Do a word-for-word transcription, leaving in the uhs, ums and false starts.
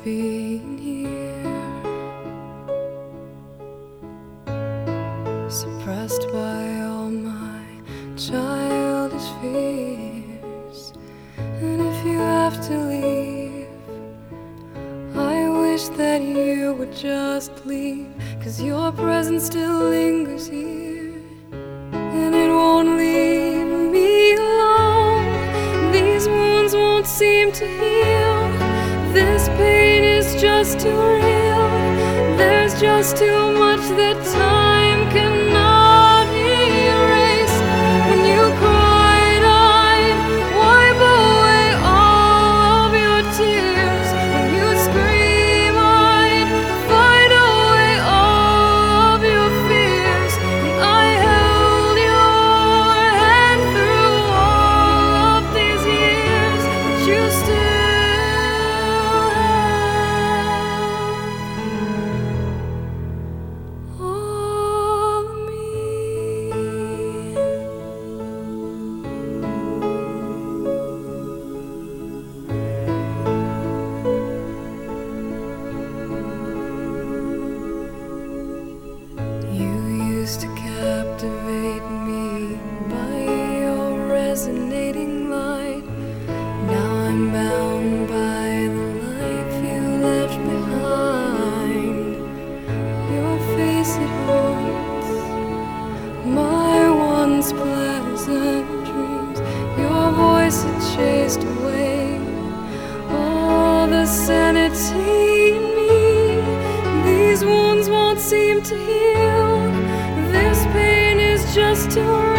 being here, suppressed by all my childish fears. And if you have to leave, I wish that you would just leave, 'cause your presence still lingers here, and it won't leave me alone. These wounds won't seem to heal. This pain is just too real. There's just too much that time cannot erase. When you cried, I'd wipe away all of your tears. When you scream, I'd fight away all of your fears. And I held your hand through all of these years, but you still to captivate me by your resonating light. Now I'm bound by the life you left behind. Your face, it haunts my once pleasant dreams. Your voice, it chased away all the sanity in me. These wounds won't seem to heal. This pain is just too